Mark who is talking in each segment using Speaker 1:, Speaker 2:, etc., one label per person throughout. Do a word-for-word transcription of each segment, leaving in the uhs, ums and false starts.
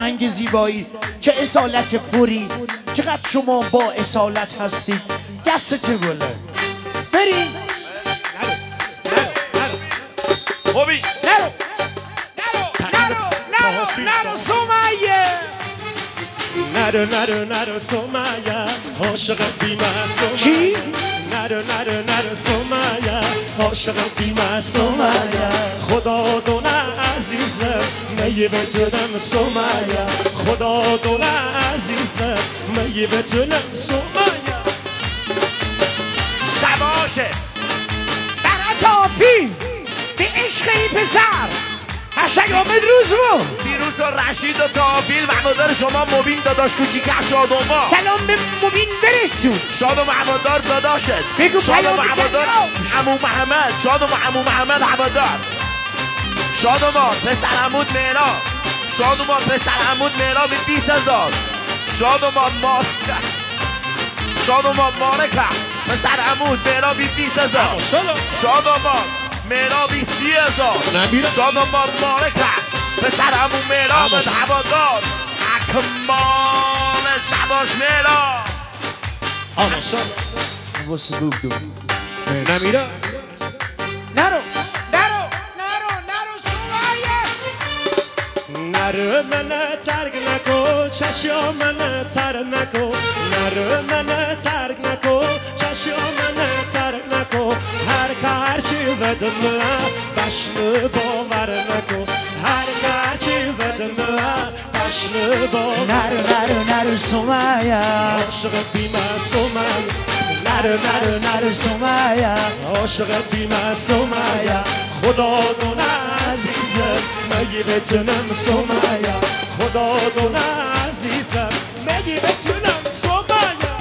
Speaker 1: فرهنگ زیبایی که اصالت پوری. چقدر شما با اصالت هستید. دستتون بله بریم.
Speaker 2: خوبی
Speaker 1: نرو نرو نرو نرو سمیه
Speaker 3: نرو نرو نرو سمیه عاشق بی‌معصومه.
Speaker 1: چی؟
Speaker 3: نرو نرو نرو سمیه عاشق بی‌معصومه. خدا دونه عزیزم می بتونم سمیه. خدا دونه عزیزم می بتونم سمیه.
Speaker 2: شباشه
Speaker 1: برا تافی به عشق این پسر هشتگ آمد روز رو
Speaker 2: سیروس و رشید و تافیل و هوادار شما مبین داداش کوچیکه شاد و ما
Speaker 1: سلام به مبین برسون.
Speaker 2: شاد و هوادار داداشت
Speaker 1: بگو
Speaker 2: شاد و
Speaker 1: پیام
Speaker 2: هوادار عمو محمد شاد و عمو محمد هوادار شاد و ما پسر عمود مهراب شاد و ما پسر عمود مهراب بیست هزار شاد و ما مار شاد و ما مارکه پسر عمود مهراب بیست هزار شاد و ما مهرابی سی هزار شاد و ما مارکه پسر عمو مهراب هوادار اکمال شباش مهراب
Speaker 1: واسه بودو
Speaker 3: نمیره
Speaker 1: نرو نرو نرو نرو سمیه
Speaker 3: نرو منه ترک نکو چشم منه ترک نکو. نرو منه ترک نکو چشم منه ترک نکو. هر کارچی بدم بشن باور نکو. هر کارچی بدم بشن باور
Speaker 1: نرو نرو نرو سمیه
Speaker 3: عاشق بی‌معصومه.
Speaker 1: نرو نرو نرو سمیه
Speaker 3: عاشق بی‌معصومه. خدا دونه عزیزم مگی بتونم سمیه. خدا دونه عزیزم مگی بتونم سمیه.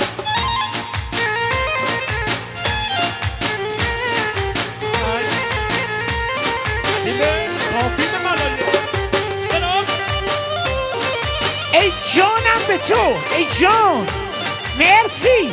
Speaker 1: ای جانم به تو ای جان مرسی.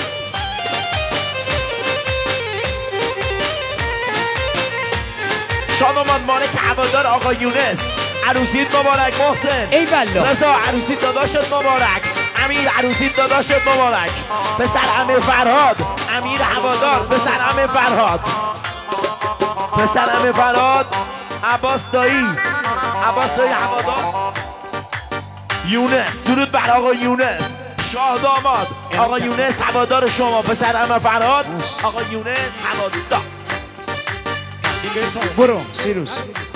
Speaker 2: شادمان مالک هوادار آقا یونس عروسیت مبارک محسن
Speaker 1: ای والله
Speaker 2: رضا عروسیت داداشت مبارک امیر عروسیت داداشت مبارک پسر امیر فرهاد امیر هوادار پسر امیر فرهاد پسر امیر فرهاد عباس دایی عباس دایی هوادار یونس درود بر آقا یونس شاه داماد آقا یونس هوادار شما پسر امیر فرهاد آقا یونس هوادار
Speaker 1: برو سیروس.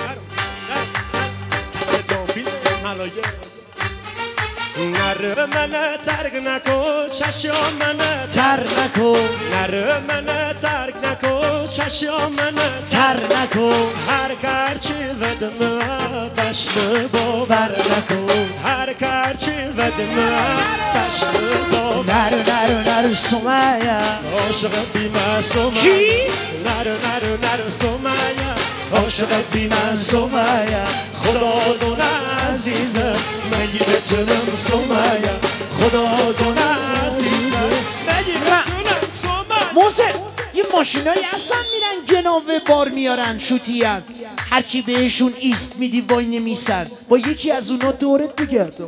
Speaker 3: نرو منه ترک نکو چشم منه
Speaker 1: تر نکو
Speaker 3: نرو منه ترک نکو چشم منه
Speaker 1: تر نکو
Speaker 3: هر کارچی ودم بشن باور نکو. هر کارچی ودم بشن باور
Speaker 1: نرو نرو نرو سمیه
Speaker 3: عاشق بی‌معصومه.
Speaker 1: چی؟
Speaker 3: نرو نرو نرو سمیه عاشق بی‌معصومه. خدا دونه عزیزم مگی بتونم سمیه. خدا دونه عزیزم مگی بتونم سمیه.
Speaker 1: محسن یه ماشینایی هستن میرن جناوه بار میارن شوتیان هرچی بهشون ایست میدی وای نمیسن. با یکی از اونا دورت بگردم.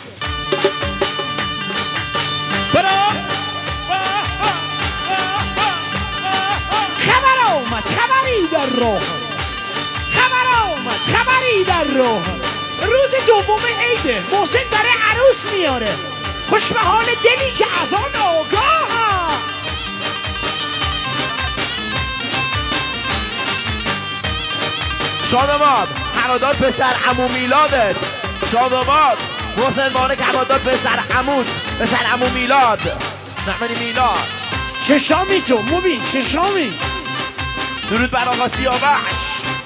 Speaker 1: خبر آمد خبری در راه خبر آمد خبری در راه روز دوم عیده محسن داره عروس میاره. خوش به حال دلی که از آن آگاه.
Speaker 2: شادماد هوادار پسر عمو میلادت شادماد محسن مالک هوادار پسر عمود پسر عمو میلاد نحمدی میلاد
Speaker 1: چشامی تو مبین چشامی.
Speaker 2: درود بر آقا سیاوش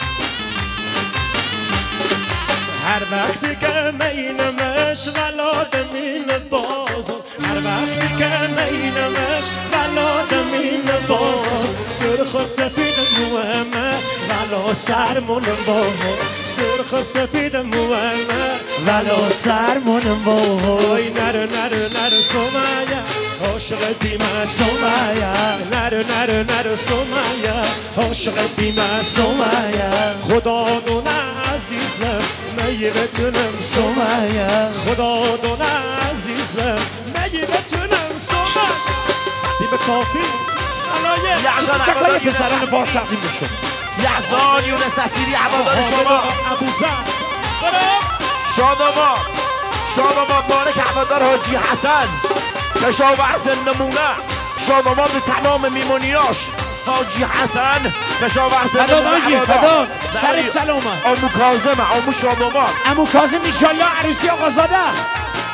Speaker 3: هر وقتی که مینمش ولادمین باز. هر وقتی که مینمش ولادمین باز. سرخ و سفید موهمه ولو سرمون با. سرخ و سفید موهمه
Speaker 1: ولو سرمون با.
Speaker 3: وای نرو نرو نرو سمیه عاشق بی‌معصومه. نرو نرو نرو سمیه عاشق بی‌معصومه. خدا دونه عزیزم می مگه بتونم سمیه خدا دونه عزیزم مگه بتونم سمیه وقتی به کافی
Speaker 2: یحزان
Speaker 1: چکای
Speaker 2: هوادار
Speaker 1: پسران
Speaker 2: یونس
Speaker 1: با
Speaker 2: نصیری.
Speaker 1: سقدیم بشون
Speaker 2: یحزان یونس نصیری هوادار شما
Speaker 3: ابوزر
Speaker 2: شادمان شادمان مالک هوادار حاجی حسن کشاورز نمونه شادمان به تمام میمونیاش حاجی حسن کشاورز
Speaker 1: فدا
Speaker 2: نمونه
Speaker 1: حاجی،
Speaker 2: هوادار.
Speaker 1: فدا.
Speaker 2: بله.
Speaker 1: سرت سلامت.
Speaker 2: آمو کاظمه آمو شادمان
Speaker 1: امو کاظم ایشالله عروسی آقازاده